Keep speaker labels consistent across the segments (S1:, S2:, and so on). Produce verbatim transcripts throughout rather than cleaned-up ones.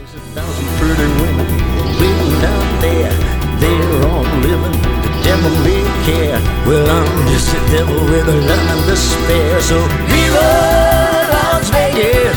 S1: There's a thousand pretty women waiting out there. They're all living, the devil may care. Well, I'm just a devil with a love and despair. So Viva Las Vegas!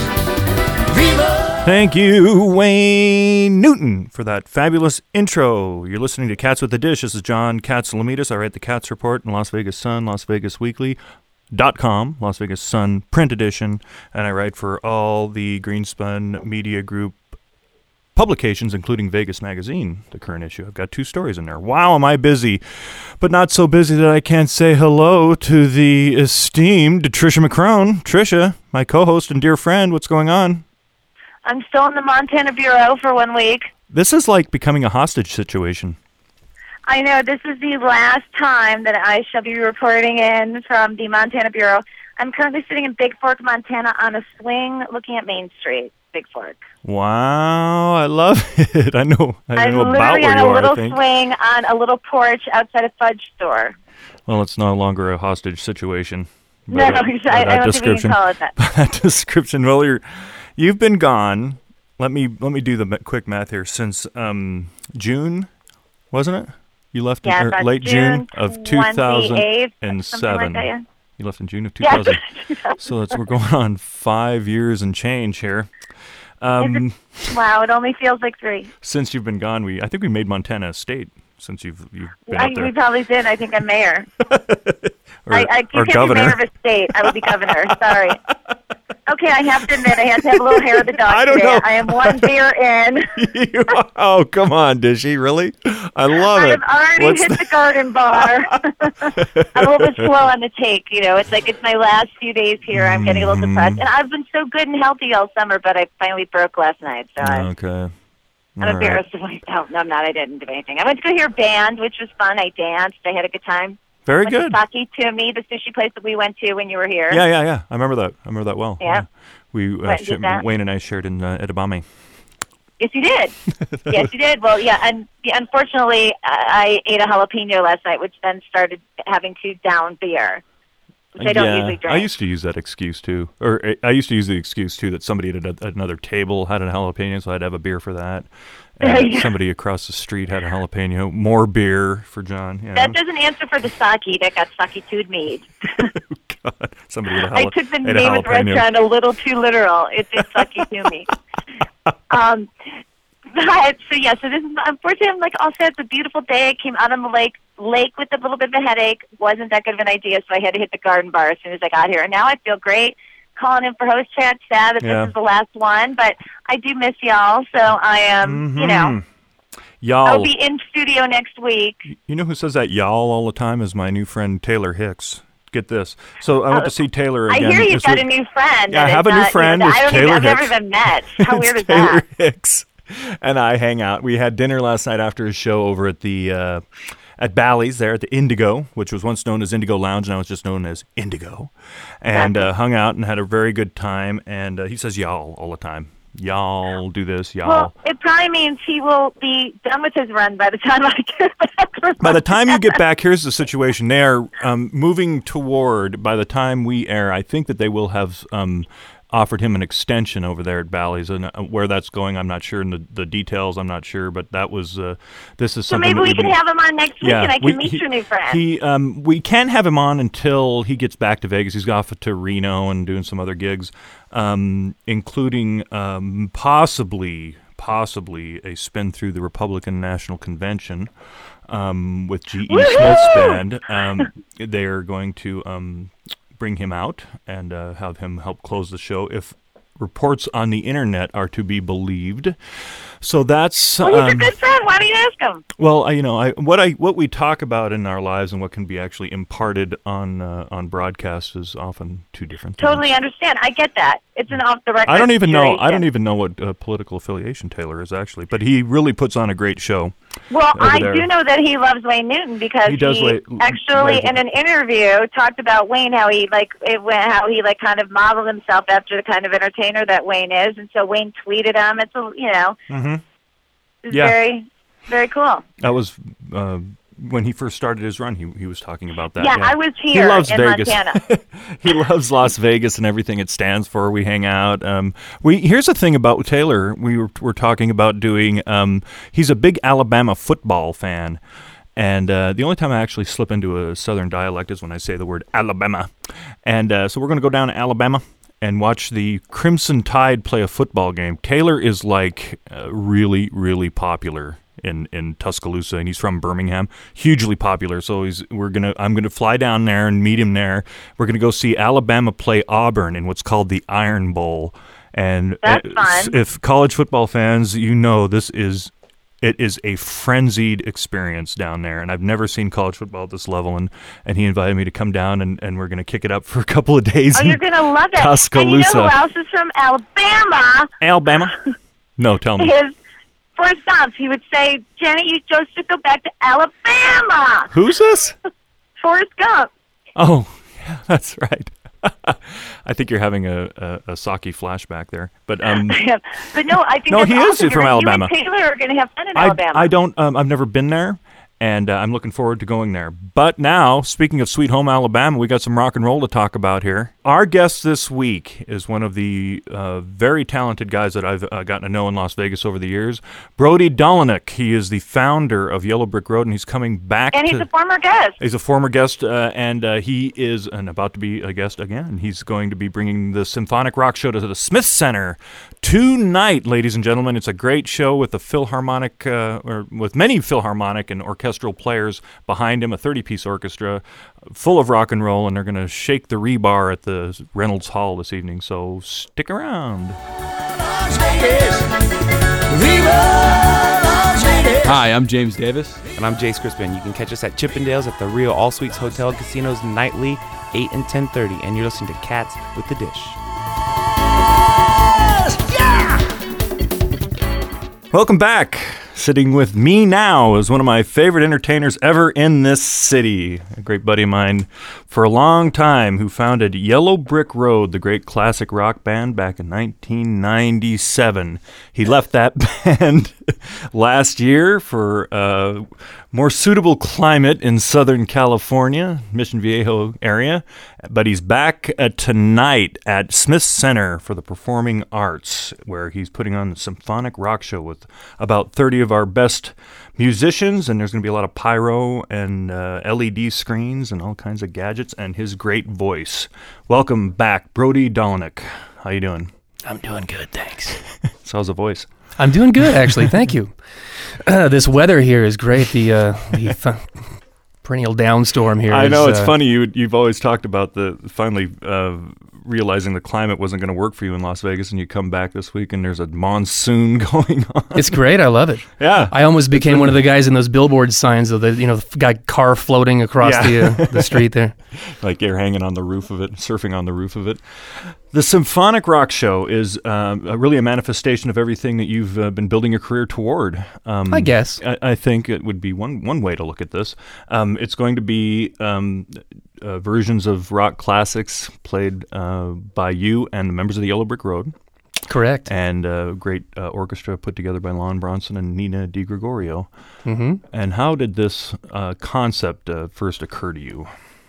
S1: Viva!
S2: Thank you, Wayne Newton, for that fabulous intro. You're listening to Cats with the Dish. This is John Katsilometes. I write the Cats Report in Las Vegas Sun, Las Vegas Weekly. Dot com, Las Vegas Sun print edition, and I write for all the Greenspun Media Group publications, including Vegas Magazine, the current issue. I've got two stories in there. Wow, am I busy, but not so busy that I can't say hello to the esteemed Tricia McCrone. Tricia, my co-host and dear friend, what's going on?
S3: I'm still in the Montana Bureau for one week.
S2: This is like becoming a hostage situation.
S3: I know, this is the last time that I shall be reporting in from the Montana Bureau. I'm currently sitting in Big Fork, Montana on a swing looking at Main Street, Big Fork.
S2: Wow, I love it. I know, I
S3: I'm
S2: know about
S3: literally
S2: where
S3: on
S2: you
S3: a
S2: are,
S3: little
S2: I think.
S3: swing on a little porch outside a fudge store.
S2: Well, it's no longer a hostage situation.
S3: No,
S2: But, uh,
S3: I,
S2: by
S3: I
S2: that
S3: don't think we can call it that.
S2: By that description, well, you're, you've been gone. Let me let me do the ma- quick math here. Since um, June, wasn't it? You left
S3: Yeah,
S2: in er,
S3: about
S2: late June,
S3: June
S2: of two thousand seven.
S3: something like that, yeah.
S2: You left in June of two
S3: Yeah.
S2: thousand. So that's, we're going on five years and change here. Um,
S3: Wow, it only feels like three.
S2: since you've been gone, we I think we made Montana a state. Since you've you've been
S3: I,
S2: up there.
S3: we probably did. I think I'm mayor.
S2: or,
S3: I, I
S2: or
S3: can't be
S2: governor.
S3: mayor of a state. I would be governor. Sorry. Okay, I have to admit, I had to have a little hair of the dog
S2: I don't
S3: today.
S2: know.
S3: I am one beer in.
S2: Oh, come on, Dishy, really? I love
S3: I
S2: it.
S3: have already
S2: What's
S3: hit
S2: the-
S3: the garden bar. I'm a little bit slow on the take, you know. It's like it's my last few days here. I'm getting a little
S2: Mm-hmm.
S3: depressed. And I've been so good and healthy all summer, but I finally broke last night. So I,
S2: Okay.
S3: I'm
S2: All right.
S3: embarrassed of myself. No, I'm not. I didn't do anything. I went to go hear band, which was fun. I danced. I had a good time.
S2: Very
S3: went
S2: good.
S3: to Saki Toomey, the sushi place that we went to when you were here.
S2: Yeah, yeah, yeah. I remember that. I remember that well.
S3: Yeah.
S2: We uh,
S3: Went and
S2: sh-
S3: did that.
S2: Wayne and I shared in uh, Edabame.
S3: Yes, you did. Yes, you did. Well, yeah, and yeah, unfortunately, I I ate a jalapeno last night, which then started having to down beer, which I don't
S2: yeah,
S3: usually drink.
S2: I used to use that excuse too, or uh, I used to use the excuse too that somebody at, a, at another table had a jalapeno, so I'd have a beer for that. And
S3: Yeah.
S2: somebody across the street had a jalapeno, more beer for John. You know?
S3: That doesn't answer for the sake that got sake-toed mead.
S2: God, somebody had a,
S3: I
S2: jala-
S3: took the
S2: had a
S3: name of the
S2: jalapeno.
S3: restaurant a little too literal. It's it's sake-toomey. um, but, so yeah, so this is unfortunately I'm like all set. It's a beautiful day. I came out on the lake, lake with a little bit of a headache. Wasn't that good of an idea, so I had to hit the garden bar as soon as I got here. And now I feel great. Calling in for host chat. Sad that
S2: Yeah.
S3: this is the last one, but I do miss y'all. So I am, you know,
S2: Y'all.
S3: I'll be in studio next week.
S2: You know who says that y'all all the time is my new friend Taylor Hicks. Get this. So I went to see Taylor
S3: I
S2: again.
S3: hear you've
S2: this
S3: got
S2: week.
S3: a new friend.
S2: Yeah, I
S3: and
S2: have
S3: it's
S2: a new
S3: not-
S2: friend.
S3: You know,
S2: It's
S3: I don't
S2: Taylor
S3: even, I've never
S2: Hicks.
S3: even met. How
S2: It's
S3: weird is
S2: Taylor
S3: that?
S2: Hicks and I hang out. We had dinner last night after his show over at the uh, at Bally's there at the Indigo, which was once known as Indigo Lounge, now it's just known as Indigo, and uh, hung out and had a very good time. And uh, he says y'all all the time. Y'all do this, y'all.
S3: Well, it probably means he will be done with his run by the time I get back.
S2: By the time you get back, here's the situation. They are um, moving toward, by the time we air, I think that they will have um, offered him an extension over there at Bally's. And uh, where that's going, I'm not sure. And the, the details, I'm not sure. But that was, uh, this is
S3: So
S2: something
S3: maybe
S2: that
S3: we
S2: we've
S3: can
S2: been-
S3: have him on next week
S2: Yeah,
S3: and I can
S2: we-
S3: meet
S2: he-
S3: your new friend.
S2: He, um, we can't have him on until he gets back to Vegas. He's off to Reno and doing some other gigs, um, including um, possibly, possibly a spin through the Republican National Convention um, with G E. Smith's band. Um, they are going to um, bring him out and uh, have him help close the show if reports on the internet are to be believed. So that's
S3: well, he's a
S2: um,
S3: good friend. Why don't you ask him?
S2: well, I, you know, I what I what we talk about in our lives and what can be actually imparted on uh, on broadcast is often two different things.
S3: Totally understand. I get that. It's an off-the-record
S2: I don't even know. I
S3: situation.
S2: don't even know what uh, political affiliation Taylor is actually, but he really puts on a great show.
S3: Well,
S2: over
S3: I
S2: there.
S3: do know that he loves Wayne Newton because
S2: He does like-
S3: actually
S2: like-
S3: in an interview talked about Wayne, how he like it went, how he like kind of modeled himself after the kind of entertainer that Wayne is, and so Wayne tweeted him. It's a, you know,
S2: Mm-hmm.
S3: it's
S2: Yeah.
S3: very, very cool.
S2: That was uh, when he first started his run, he he was talking about that.
S3: Yeah,
S2: Yeah,
S3: I was here
S2: He loves
S3: in
S2: Vegas.
S3: Montana.
S2: He loves Las Vegas and everything it stands for. We hang out. Um, we here's the thing about Taylor. We were, were talking about doing. Um, he's a big Alabama football fan. And uh, the only time I actually slip into a southern dialect is when I say the word Alabama. And uh, so we're going to go down to Alabama and watch the Crimson Tide play a football game. Taylor is like uh, really, really popular in, in Tuscaloosa, and he's from Birmingham. Hugely popular. So he's we're gonna I'm gonna fly down there and meet him there. We're gonna go see Alabama play Auburn in what's called the Iron Bowl. And
S3: That's
S2: uh,
S3: fun.
S2: If college football fans, you know this is. It is a frenzied experience down there, and I've never seen college football at this level, and, and he invited me to come down, and, and we're going to kick it up for a couple of days.
S3: Oh, you're going to love it.
S2: Tuscaloosa.
S3: And you know who else is from Alabama?
S2: Alabama? No, tell me.
S3: His Forrest Gump. He would say, Janet, you chose to go back to Alabama.
S2: Who's this?
S3: Forrest Gump.
S2: Oh, yeah, that's right. I think you're having a, a, a Saki flashback there, but um,
S3: but no, I think
S2: no,
S3: that's
S2: he
S3: awesome.
S2: is from
S3: You're-
S2: Alabama.
S3: You and Taylor are going to have fun in
S2: I,
S3: Alabama.
S2: I don't. Um, I've never been there, and uh, I'm looking forward to going there. But now, speaking of Sweet Home Alabama, we got some rock and roll to talk about here. Our guest this week is one of the uh, very talented guys that I've uh, gotten to know in Las Vegas over the years, Brody Dolinek. He is the founder of Yellow Brick Road, and he's coming back.
S3: and
S2: to,
S3: he's a former guest.
S2: He's a former guest, uh, and uh, he is and about to be a guest again. He's going to be bringing the Symphonic Rock Show to the Smith Center tonight, ladies and gentlemen. It's a great show with a Philharmonic, uh, or with many Philharmonic and orchestral players behind him, a thirty-piece orchestra full of rock and roll, and they're going to shake the rebar at the Reynolds Hall this evening. So stick around.
S1: Las Vegas. Viva Las Vegas.
S4: Hi, I'm James Davis.
S5: And I'm Jace Crispin. You can catch us at Chippendales at the Rio All Suites Hotel and Casinos nightly, eight and ten thirty. And you're listening to Cats with the Dish.
S2: Welcome back. Sitting with me now is one of my favorite entertainers ever in this city. A great buddy of mine for a long time who founded Yellow Brick Road, the great classic rock band, back in nineteen ninety-seven. He left that band last year for a more suitable climate in Southern California, Mission Viejo area. But he's back uh, tonight at Smith Center for the Performing Arts, where he's putting on the Symphonic Rock Show with about thirty of our best musicians, and there's going to be a lot of pyro and uh, L E D screens and all kinds of gadgets, and his great voice. Welcome back, Brody Dolinek. How you doing?
S6: I'm doing good, thanks.
S2: So how's the voice?
S6: I'm doing good, actually. Thank you. Uh, this weather here is great. The uh, the fu- perennial downstorm here.
S2: I
S6: is,
S2: know, it's
S6: uh,
S2: funny. You, you've always talked about the finally uh, realizing the climate wasn't going to work for you in Las Vegas, and you come back this week and there's a monsoon going on.
S6: It's great. I love it.
S2: Yeah.
S6: I almost became one of the guys in those billboard signs of the, you know, the guy car floating across
S2: Yeah.
S6: the uh, the street there.
S2: Like you're hanging on the roof of it, surfing on the roof of it. The Symphonic Rock Show is um, a- really a manifestation of everything that you've uh, been building your career toward. Um,
S6: I guess.
S2: I, I think it would be one one way to look at this. Um, it's going to be um, uh, versions of rock classics played uh, by you and the members of the Yellow Brick Road,
S6: Correct.
S2: and a great uh, orchestra put together by Lon Bronson and Nina DiGregorio.
S6: hmm
S2: And how did this uh, concept uh, first occur to you?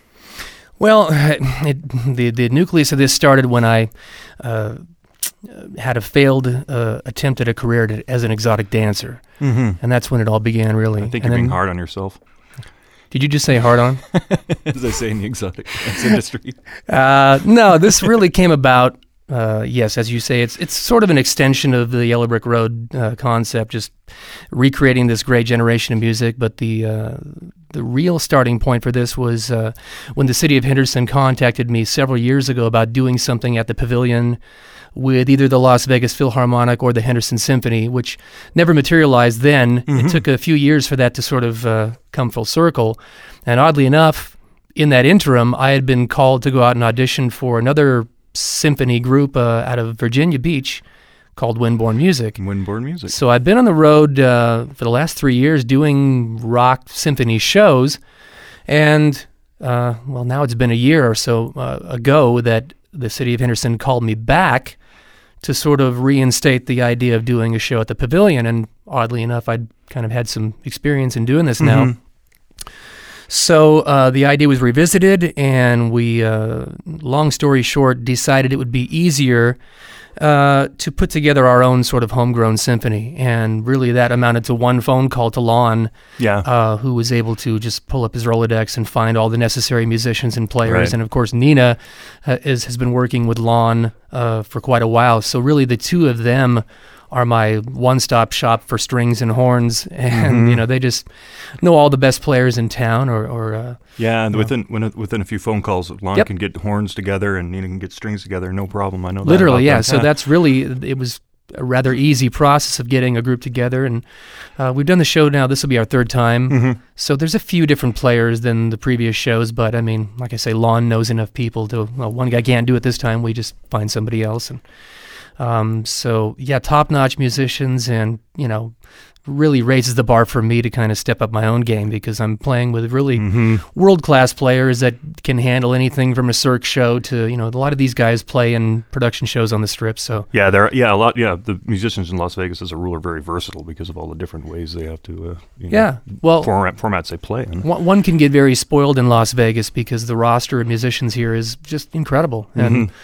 S6: Well, it, the the nucleus of this started when I uh, had a failed uh, attempt at a career to, as an exotic dancer,
S2: Mm-hmm.
S6: and that's when it all began. Really,
S2: I think
S6: And
S2: you're being
S6: then-
S2: hard on yourself,
S6: Did you just say hard on?
S2: as they say in the exotic dance industry.
S6: Uh, no, this really came about. Uh, yes, as you say, it's it's sort of an extension of the Yellow Brick Road uh, concept, just recreating this great generation of music. But the uh, the real starting point for this was uh, when the city of Henderson contacted me several years ago about doing something at the Pavilion with either the Las Vegas Philharmonic or the Henderson Symphony, which never materialized then. It took a few years for that to sort of uh, come full circle. And oddly enough, in that interim, I had been called to go out and audition for another symphony group uh, out of Virginia Beach called Windborne Music.
S2: Windborne Music.
S6: So I've been on the road uh, for the last three years doing rock symphony shows, and uh, well, now it's been a year or so uh, ago that the city of Henderson called me back to sort of reinstate the idea of doing a show at the Pavilion, and oddly enough, I'd kind of had some experience in doing this now.
S2: Mhm.
S6: So uh, the idea was revisited, and we, uh, long story short, decided it would be easier uh, to put together our own sort of homegrown symphony. And really that amounted to one phone call to Lon,
S2: Yeah.
S6: uh, who was able to just pull up his Rolodex and find all the necessary musicians and players.
S2: Right.
S6: And of course, Nina uh, is, has been working with Lon uh, for quite a while. So really the two of them are my one-stop shop for strings and horns, and
S2: Mhm.
S6: you know they just know all the best players in town. Or, or uh,
S2: Yeah, and
S6: Yeah.
S2: within when, within a few phone calls, Lon
S6: Yep.
S2: can get horns together and Nina can get strings together, no problem. I know that.
S6: literally,
S2: about
S6: yeah.
S2: that.
S6: So that's really it was a rather easy process of getting a group together, and uh, we've done the show now. This will be our third time.
S2: Mhm.
S6: So there's a few different players than the previous shows, but I mean, like I say, Lon knows enough people to. Well, one guy can't do it this time. We just find somebody else, and um, so yeah, top-notch musicians, and you know, really raises the bar for me to kind of step up my own game because I'm playing with really
S2: Mhm.
S6: world-class players that can handle anything from a Cirque show to you know a lot of these guys play in production shows on the Strip. So
S2: Yeah, there. Yeah, a lot. Yeah, the musicians in Las Vegas as a rule are very versatile because of all the different ways they have to. Uh, you know,
S6: yeah, well.
S2: format formats they play in.
S6: One one can get very spoiled in Las Vegas because the roster of musicians here is just incredible. And
S2: Mhm.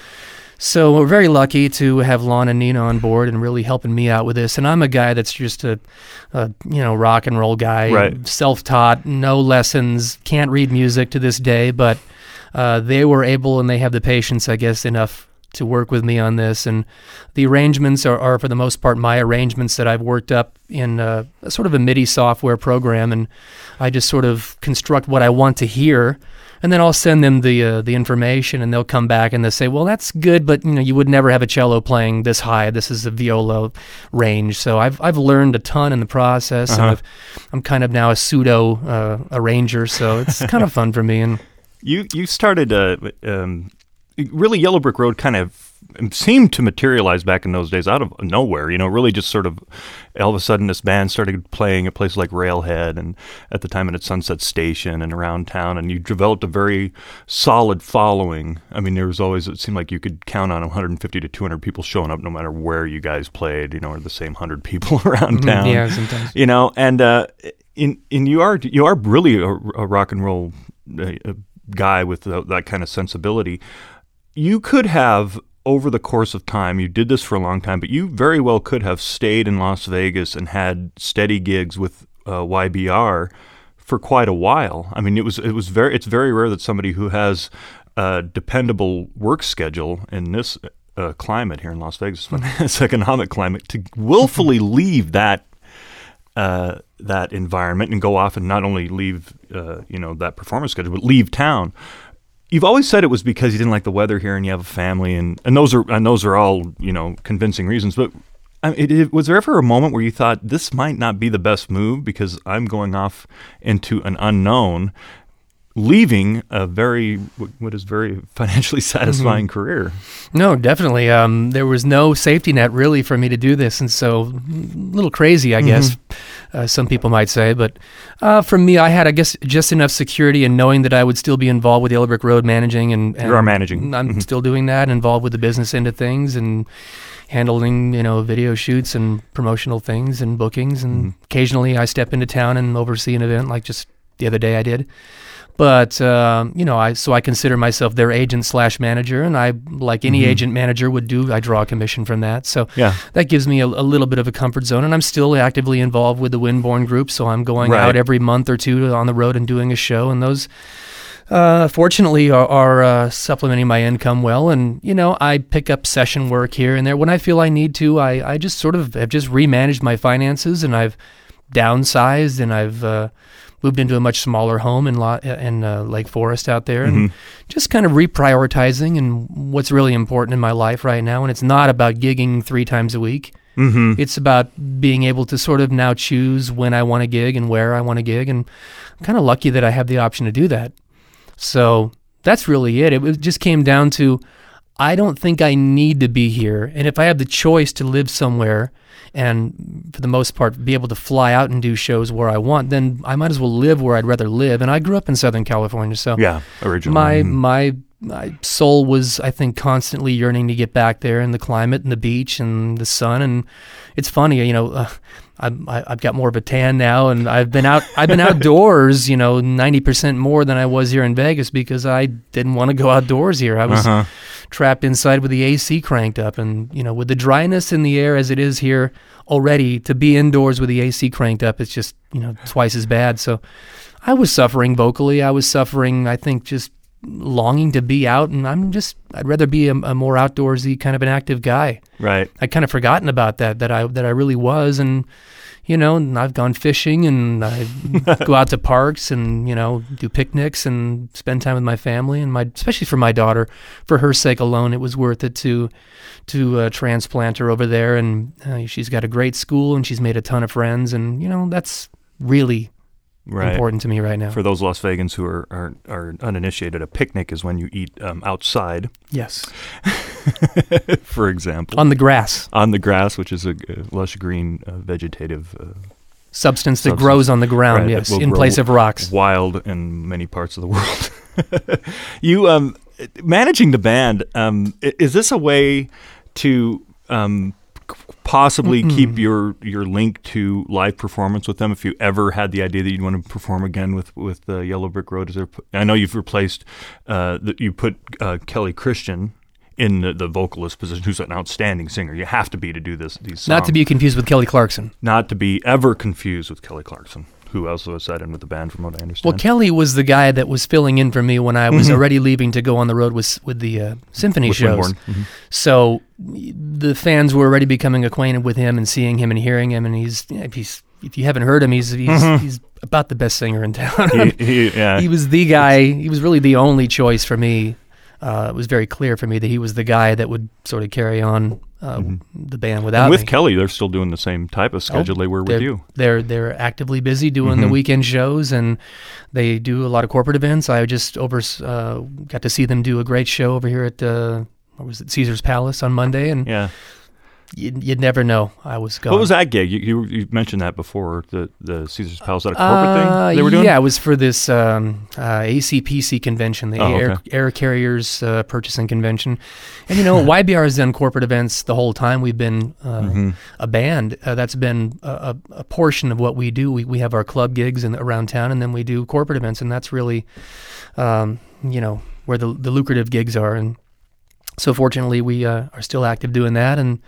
S6: so we're very lucky to have Lon and Nina on board and really helping me out with this. And I'm a guy that's just a, a you know, rock and roll guy,
S2: Right.
S6: self-taught, no lessons, can't read music to this day. But uh, they were able, and they have the patience, I guess, enough to work with me on this. And the arrangements are, are for the most part, my arrangements that I've worked up in uh, a sort of a MIDI software program. And I just sort of construct what I want to hear. And then I'll send them the uh, the information, and they'll come back and they'll say, "Well, that's good, but you know, you would never have a cello playing this high. This is a viola range." So I've I've learned a ton in the process,
S2: Uh-huh.
S6: and I've, I'm kind of now a pseudo uh, arranger. So it's kind of fun for me. And
S2: You you started uh, um, really Yellow Brick Road kind of seemed to materialize back in those days out of nowhere. You know, really just sort of all of a sudden this band started playing at places like Railhead and at the time at Sunset Station and around town, and you developed a very solid following. I mean, there was always, it seemed like you could count on one hundred fifty to two hundred people showing up no matter where you guys played, you know, or the same one hundred people around town.
S6: yeah, sometimes.
S2: You know, and uh, in in you are you are really a, a rock and roll uh, guy with the, that kind of sensibility. You could have, over the course of time, you did this for a long time, but you very well could have stayed in Las Vegas and had steady gigs with uh, Y B R for quite a while. I mean, it was it was very it's very rare that somebody who has a dependable work schedule in this uh, climate here in Las Vegas, this economic climate, to willfully leave that uh, that environment and go off and not only leave uh, you know that performance schedule, but leave town. You've always said it was because you didn't like the weather here and you have a family, and, and those are and those are all, you know, convincing reasons. But I mean, it, it, was there ever a moment where you thought this might not be the best move because I'm going off into an unknown, leaving a very what is very financially satisfying
S6: Mm-hmm.
S2: career?
S6: No, definitely. Um, there was no safety net really for me to do this, and so a little crazy, I guess. Uh, some people might say, but uh, for me, I had, I guess, just enough security in knowing that I would still be involved with Yellow Brick Road managing, and, and
S2: You are managing.
S6: I'm
S2: Mhm.
S6: still doing that, involved with the business end of things, and handling, you know, video shoots and promotional things and bookings, and
S2: Mhm.
S6: occasionally I step into town and oversee an event, like just the other day I did. But um, you know, I so I consider myself their agent slash manager, and I, like any
S2: Mhm.
S6: agent manager would do, I draw a commission from that. So
S2: Yeah.
S6: that gives me a, a little bit of a comfort zone, and I'm still actively involved with the Windborne Group. So I'm going
S2: Right.
S6: out every month or two on the road and doing a show, and those, uh, fortunately, are, are uh, supplementing my income well. And you know, I pick up session work here and there when I feel I need to. I I just sort of have just remanaged my finances, and I've downsized, and I've uh, moved into a much smaller home in La- in uh, Lake Forest out there, and
S2: Mhm.
S6: just kind of reprioritizing and what's really important in my life right now. And it's not about gigging three times a week.
S2: Mm-hmm.
S6: It's about being able to sort of now choose when I want to gig and where I want to gig, and I'm kind of lucky that I have the option to do that. So that's really it. It was- just came down to, I don't think I need to be here, and if I have the choice to live somewhere and for the most part be able to fly out and do shows where I want, then I might as well live where I'd rather live. And I grew up in Southern California, so
S2: Yeah. Originally.
S6: my
S2: Mhm.
S6: my my soul was, I think, constantly yearning to get back there, and the climate and the beach and the sun. And it's funny, you know, uh, I'm, I, I've got more of a tan now, and I've been out. I've been outdoors, you know, ninety percent more than I was here in Vegas because I didn't want to go outdoors here. I was
S2: Uh-huh.
S6: trapped inside with the A C cranked up, and you know, with the dryness in the air as it is here already, to be indoors with the A C cranked up, it's just, you know, twice as bad. So I was suffering vocally. I was suffering, I think, just longing to be out, and I'm just, I'd rather be a, a more outdoorsy kind of an active guy.
S2: Right.
S6: I'd kind of forgotten about that, that I that I really was, and you know, and I've gone fishing, and I go out to parks, and you know, do picnics, and spend time with my family, and my, especially for my daughter, for her sake alone, it was worth it to to uh, transplant her over there, and uh, she's got a great school, and she's made a ton of friends, and you know, that's really
S2: Right.
S6: important to me right now.
S2: For those Las Vegans who are, are, are uninitiated, a picnic is when you eat um, outside,
S6: Yes,
S2: for example.
S6: on the grass.
S2: On the grass, which is a, a lush green uh, vegetative uh,
S6: Substance that
S2: Substance.
S6: grows on the ground,
S2: Right, that
S6: yes,
S2: will
S6: in
S2: grow
S6: place of rocks.
S2: wild in many parts of the world. You um, managing the band, um, i- is this a way to um, c- possibly keep your, your link to live performance with them? If you ever had the idea that you'd want to perform again with with uh, Yellow Brick Road, is there? p- I know you've replaced uh, that you put uh, Kelly Christian in the, the vocalist position, who's an outstanding singer. You have to be to do this. These songs.
S6: Not to be confused with Kelly Clarkson.
S2: not to be ever confused with Kelly Clarkson, who also has sat in with the band, from what I understand.
S6: Well, Kelly was the guy that was filling in for me when I was already leaving to go on the road with with the uh, symphony
S2: With
S6: shows.
S2: Winborn. Mhm.
S6: So y- the fans were already becoming acquainted with him and seeing him and hearing him, and he's you know, he's if you haven't heard him, he's he's, he's about the best singer in town.
S2: He, he, yeah.
S6: He was the guy. He was really the only choice for me. Uh, it was very clear for me that he was the guy that would sort of carry on uh, the band without
S2: and with
S6: me.
S2: Kelly, they're still doing the same type of schedule they were with
S6: they're,
S2: you.
S6: They're they're actively busy doing the
S2: Mhm.
S6: weekend shows, and they do a lot of corporate events. I just over uh, got to see them do a great show over here at uh, what was it, Caesar's Palace on Monday, and
S2: Yeah.
S6: you'd, you'd never know I was gone.
S2: What was that gig? You, you, you mentioned that before. The the Caesar's Palace, that a corporate
S6: Uh,
S2: thing they were doing?
S6: Yeah, it was for this um, uh, A C P C convention, the
S2: Oh,
S6: Air,
S2: okay.
S6: Air Carriers uh, Purchasing Convention. And, you know, Y B R has done corporate events the whole time we've been uh,
S2: Mhm.
S6: a band. Uh, that's been a, a, a portion of what we do. We, we have our club gigs in, around town, and then we do corporate events, and that's really, um, you know, where the, the lucrative gigs are. And so fortunately, we uh, are still active doing that, and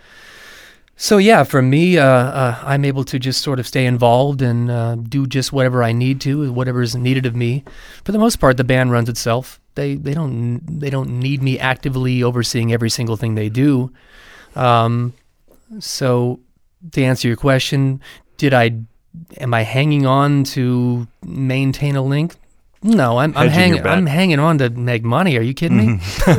S6: so yeah, for me, uh, uh, I'm able to just sort of stay involved and uh, do just whatever I need to, whatever is needed of me. For the most part, the band runs itself. They they don't they don't need me actively overseeing every single thing they do. Um, so to answer your question, did I am I hanging on to maintain a link? No, I'm I'm
S2: Hedging your
S6: hanging
S2: bet.
S6: I'm hanging on to make money. Are you kidding me?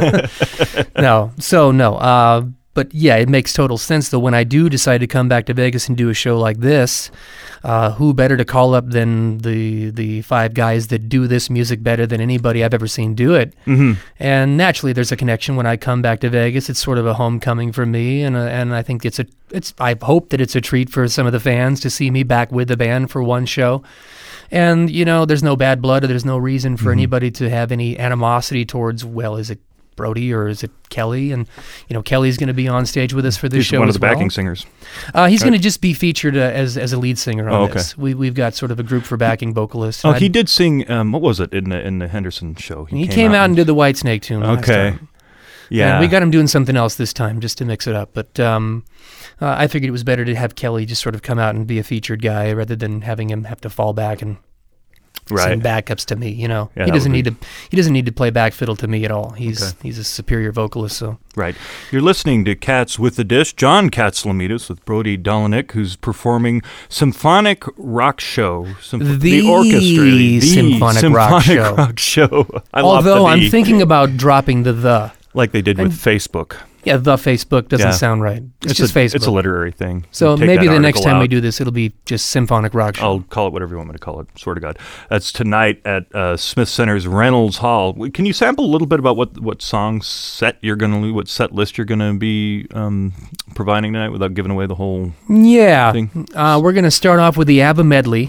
S6: No, so no. Uh, but yeah, it makes total sense though. When I do decide to come back to Vegas and do a show like this, uh, who better to call up than the the five guys that do this music better than anybody I've ever seen do it?
S2: Mhm.
S6: And naturally, there's a connection when I come back to Vegas. It's sort of a homecoming for me, and uh, and I think it's a it's I hope that it's a treat for some of the fans to see me back with the band for one show. And you know, there's no bad blood, or there's no reason for anybody to have any animosity towards. Well, is it Brody or is it Kelly? And you know, Kelly's going to be on stage with us for this
S2: He's
S6: show
S2: one
S6: as
S2: of the
S6: well.
S2: backing singers.
S6: Uh, he's
S2: Right.
S6: going to just be featured uh, as as a lead singer on
S2: Oh, okay.
S6: this. We we've got sort of a group for backing vocalists.
S2: Oh,
S6: And
S2: he
S6: I'd-
S2: did sing. Um, what was it in the in the Henderson show?
S6: He came out and did the Whitesnake tune. last
S2: Okay.
S6: time.
S2: Yeah.
S6: And we got him doing something else this time just to mix it up. But um, uh, I figured it was better to have Kelly just sort of come out and be a featured guy rather than having him have to fall back and
S2: right.
S6: sing backups to me. You know,
S2: Yeah,
S6: he
S2: that
S6: doesn't
S2: would
S6: need to. He doesn't need to play back fiddle to me at all. He's
S2: Okay.
S6: he's a superior vocalist. So
S2: Right. You're listening to Cats with the Dish. John Katsalamides with Brody Dolinek, who's performing Symphonic Rock Show. Symph-
S6: The
S2: orchestra. The
S6: Symphonic Rock Show.
S2: Rock Show. I love
S6: although
S2: the
S6: I'm
S2: the,
S6: thinking about dropping the the.
S2: like they did with
S6: and-
S2: Facebook.
S6: Yeah, the Facebook doesn't
S2: Yeah.
S6: sound right. It's, just
S2: a,
S6: Facebook.
S2: It's a literary thing.
S6: so
S2: You take
S6: maybe
S2: that
S6: the next
S2: article
S6: time we
S2: out.
S6: do this, it'll be just Symphonic Rock Show.
S2: I'll call it whatever you want me to call it. Swear to God. That's tonight at uh, Smith Center's Reynolds Hall. Can you sample a little bit about what what song set you're going to, what set list you're going to be um, providing tonight without giving away the whole
S6: Yeah,
S2: thing?
S6: uh, we're going to start off with the ABBA medley,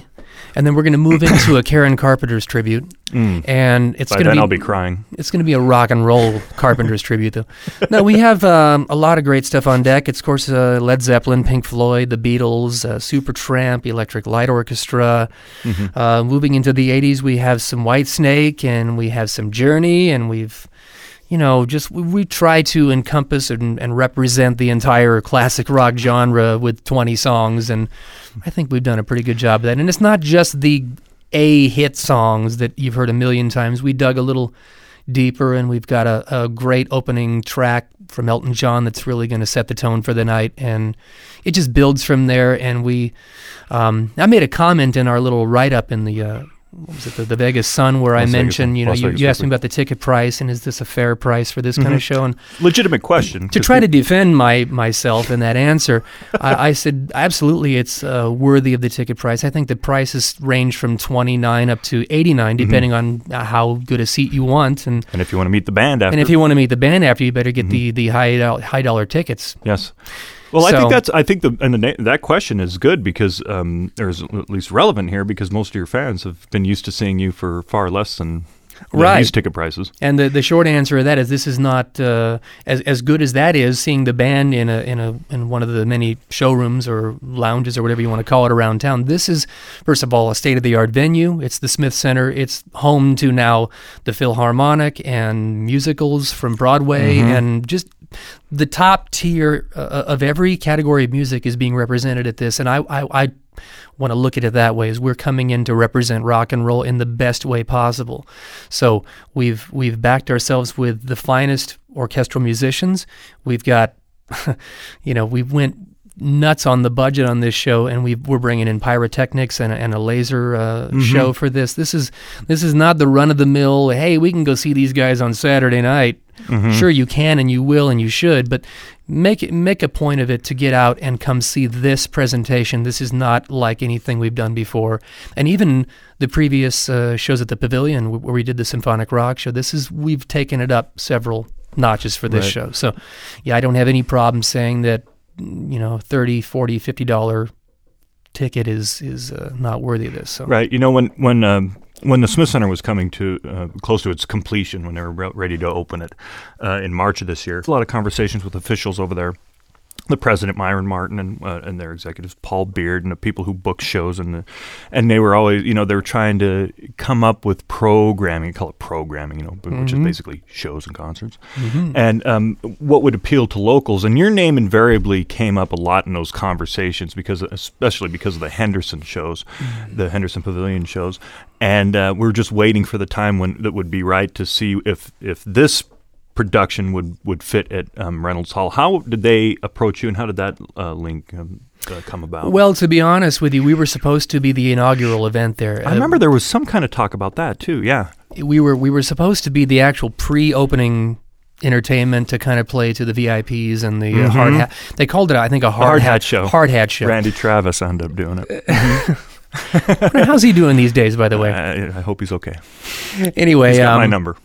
S6: and then we're going to move into a Karen Carpenter's tribute,
S2: Mm.
S6: and it's
S2: By
S6: going to
S2: then
S6: be
S2: I'll be crying.
S6: it's going to be a rock and roll Carpenter's tribute, though. No, we have um, a lot of great stuff on deck. It's, of course, uh, Led Zeppelin, Pink Floyd, The Beatles, uh, Supertramp, Electric Light Orchestra.
S2: Mm-hmm.
S6: Uh, moving into the eighties, we have some Whitesnake, and we have some Journey, and we've, you know, just we, we try to encompass and, and represent the entire classic rock genre with twenty songs, and I think we've done a pretty good job of that. And it's not just the A hit songs that you've heard a million times. We dug a little deeper, and we've got a, a great opening track from Elton John that's really going to set the tone for the night, and it just builds from there. And we, um, I made a comment in our little write-up in the, uh, what was it, the, the Vegas Sun, where
S2: Las
S6: I
S2: Vegas
S6: mentioned,
S2: Sun.
S6: you know,
S2: Las
S6: you,
S2: Vegas
S6: you asked me
S2: Weekly.
S6: about the ticket price, and is this a fair price for this kind of show? And
S2: Legitimate question.
S6: to try to defend my myself in that answer, I, I said absolutely it's uh, worthy of the ticket price. I think the prices range from twenty-nine up to eighty-nine, depending on uh, how good a seat you want, and
S2: And if you want to meet the band after.
S6: and if you want to meet the band after, you better get the the high do- high dollar tickets.
S2: Yes. Well, I
S6: So-
S2: think that's. I think the and the na- that question is good because um, there's at least relevant here because most of your fans have been used to seeing you for far less than, than
S6: Right.
S2: these ticket prices.
S6: And the, the short answer of that is this is not uh, as as good as that is. Seeing the band in a in a in one of the many showrooms or lounges or whatever you want to call it around town. This is first of all a state of the art venue. It's the Smith Center. It's home to now the Philharmonic and musicals from Broadway and just the top tier uh, of every category of music is being represented at this. And I I, I want to look at it that way, as we're coming in to represent rock and roll in the best way possible. So we've we've backed ourselves with the finest orchestral musicians. We've got, you know, we went nuts on the budget on this show, and we we're bringing in pyrotechnics and, a- and a laser uh, show for this. This is this is not the run of the mill. Hey, we can go see these guys on Saturday night. Sure, you can and you will and you should, but make it make a point of it to get out and come see this presentation. This is not like anything we've done before, and even the previous uh, shows at the Pavilion wh- where we did the symphonic rock show. This is we've taken it up several notches for this
S2: Right.
S6: show. So, yeah, I don't have any problem saying that, you know, thirty, forty, fifty dollar ticket is is uh, not worthy of this. So.
S2: Right. You know, when when um, when the Smith Center was coming to uh, close to its completion, when they were re- ready to open it uh, in March of this year, a lot of conversations with officials over there. The president, Myron Martin, and uh, and their executives, Paul Beard, and the people who book shows, and the, and they were always, you know, they were trying to come up with programming, call it programming, you know, but- which is basically shows and concerts, and um, what would appeal to locals. And your name invariably came up a lot in those conversations because, especially because of the Henderson shows, the Henderson Pavilion shows, and uh, we we're just waiting for the time when that would be right to see if if this production would, would fit at um, Reynolds Hall. How did they approach you, and how did that uh, link um, uh, come about?
S6: Well, to be honest with you, we were supposed to be the inaugural event there.
S2: I remember there was some kind of talk about that too. Yeah,
S6: we were we were supposed to be the actual pre-opening entertainment to kind of play to the V I Ps and the uh, hard hat. They called it, I think, a hard,
S2: hard hat show.
S6: Hard hat show.
S2: Randy Travis ended up doing it.
S6: How's he doing these days, by the way?
S2: I, I hope he's okay.
S6: Anyway,
S2: He's got
S6: um,
S2: my number.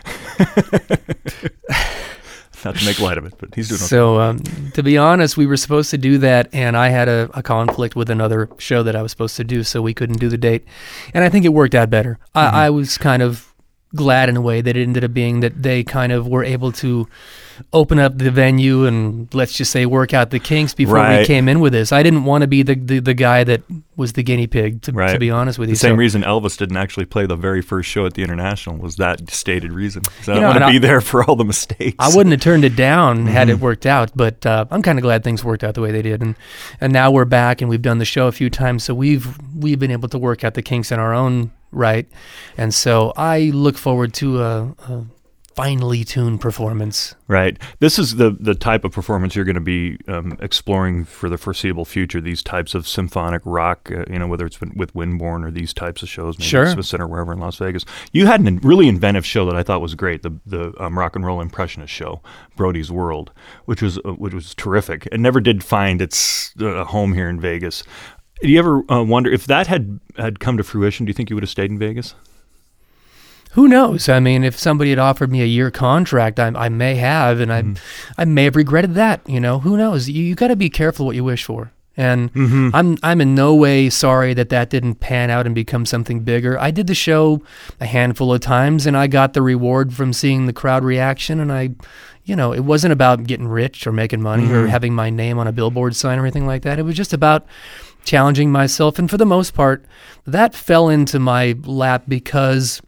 S2: Not to make light of it, but he's doing okay.
S6: So, um, to be honest, we were supposed to do that, and I had a, a conflict with another show that I was supposed to do, so we couldn't do the date. And I think it worked out better.
S2: Mm-hmm.
S6: I, I was kind of glad in a way that it ended up being that they kind of were able to open up the venue and, let's just say, work out the kinks before
S2: Right.
S6: we came in with this. I didn't want to be the, the, the guy that was the guinea pig, to,
S2: Right.
S6: to be honest with
S2: The
S6: you.
S2: same
S6: So-
S2: reason Elvis didn't actually play the very first show at the International was that stated reason. So I
S6: You
S2: don't
S6: know,
S2: want to
S6: and
S2: be
S6: I-
S2: there for all the mistakes.
S6: I wouldn't have turned it down had
S2: Mm-hmm.
S6: it worked out, but uh, I'm kind of glad things worked out the way they did, and and now we're back and we've done the show a few times, so we've we've been able to work out the kinks in our own right, and so I look forward to a, a finely tuned performance.
S2: Right. This is the the type of performance you're going to be um, exploring for the foreseeable future. These types of symphonic rock, uh, you know, whether it's with, with Windborne or these types of shows, maybe
S6: Sure.
S2: at Smith Center, wherever in Las Vegas. You had a really inventive show that I thought was great, the the um, rock and roll impressionist show, Brody's World, which was uh, which was terrific. It never did find its uh, home here in Vegas. Do you ever uh, wonder if that had had come to fruition? Do you think you would have stayed in Vegas?
S6: Who knows? I mean, if somebody had offered me a year contract, I, I may have, and I, I may have regretted that. You know, who knows? You, you got to be careful what you wish for. And
S2: Mm-hmm.
S6: I'm I'm in no way sorry that that didn't pan out and become something bigger. I did the show a handful of times, and I got the reward from seeing the crowd reaction. And I, you know, it wasn't about getting rich or making money
S2: Mm-hmm.
S6: or having my name on a billboard sign or anything like that. It was just about challenging myself. And for the most part, that fell into my lap because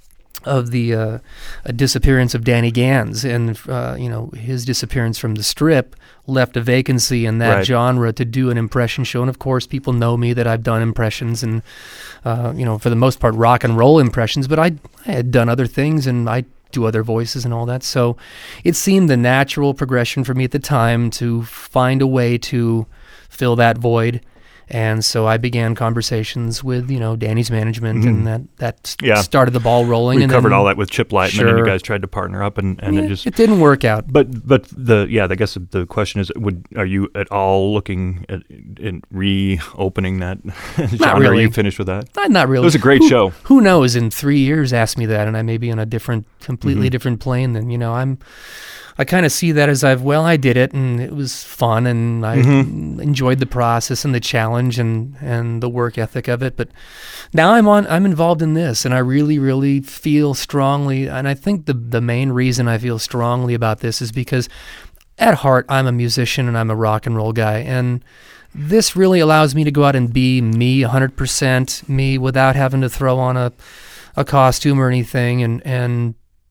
S6: of the uh, uh, disappearance of Danny Gans, and uh, you know, his disappearance from the Strip left a vacancy in that
S2: Right.
S6: genre to do an impression show. And of course, people know me that I've done impressions, and uh, you know, for the most part, rock and roll impressions. But I, I had done other things, and I do other voices and all that. So it seemed the natural progression for me at the time to find a way to fill that void. And so I began conversations with, you know, Danny's management, and that, that
S2: Yeah.
S6: started the ball rolling.
S2: We
S6: and
S2: covered
S6: then,
S2: all that with Chip Lightman, and
S6: Sure.
S2: you guys tried to partner up, and, and
S6: yeah,
S2: it just.
S6: it didn't work out.
S2: But but the yeah, I guess the question is, would are you at all looking at in reopening that genre? Are
S6: really.
S2: you finished with that?
S6: Not, not really.
S2: It was a great
S6: Who-
S2: show.
S6: Who knows? In three years, ask me that, and I may be on a different, completely
S2: Mm-hmm.
S6: different plane. Then you know, I'm. I kind of see that as I've well, I did it, and it was fun, and I
S2: Mm-hmm.
S6: enjoyed the process and the challenge and and the work ethic of it. But now I'm on. I'm involved in this, and I really, really feel strongly. And I think the the main reason I feel strongly about this is because, at heart, I'm a musician and I'm a rock and roll guy, and this really allows me to go out and be me, one hundred percent me, without having to throw on a a costume or anything, and and.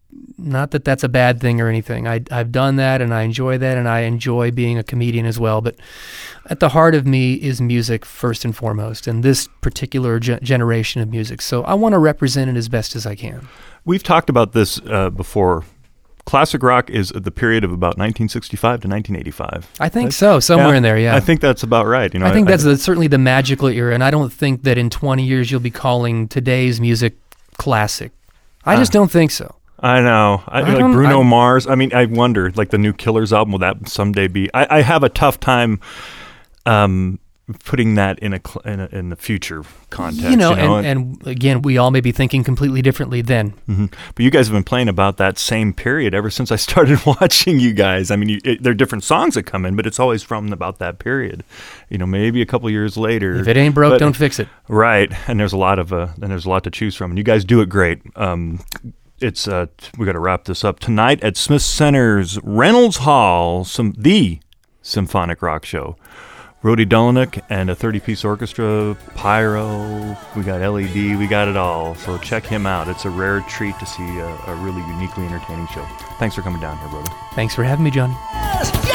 S6: Not that that's a bad thing or anything. I, I've done that, and I enjoy that, and I enjoy being a comedian as well. But at the heart of me is music first and foremost, and this particular ge- generation of music. So I want to represent it as best as I can.
S2: We've talked about this uh, before. Classic rock is the period of about nineteen sixty-five to nineteen eighty-five.
S6: I think so, somewhere in there, yeah.
S2: I think that's about right. You know,
S6: I think that's the, certainly the magical era, and I don't think that in twenty years you'll be calling today's music classic. I just don't think so.
S2: I know. I,
S6: I
S2: like
S6: don't-
S2: Bruno
S6: I-
S2: Mars. I mean, I wonder, like the new Killers album, will that someday be? I, I have a tough time um, putting that in a, cl- in a in the future context.
S6: You know,
S2: you know?
S6: and, and again, we all may be thinking completely differently then.
S2: Mhm. But you guys have been playing about that same period ever since I started watching you guys. I mean, you, it, there are different songs that come in, but it's always from about that period. You know, maybe a couple years later.
S6: If it ain't broke,
S2: but-
S6: don't fix it.
S2: Right, and there's a lot of uh, and there's a lot to choose from, and you guys do it great. Um, it's uh, t- we got to wrap this up tonight at Smith Center's Reynolds Hall. Some the symphonic rock show. Rody Dolinek and a thirty-piece orchestra, pyro. We got L E D. We got it all. So check him out. It's a rare treat to see a, a really uniquely entertaining show. Thanks for coming down here, brother.
S6: Thanks for having me, Johnny.
S1: Yes,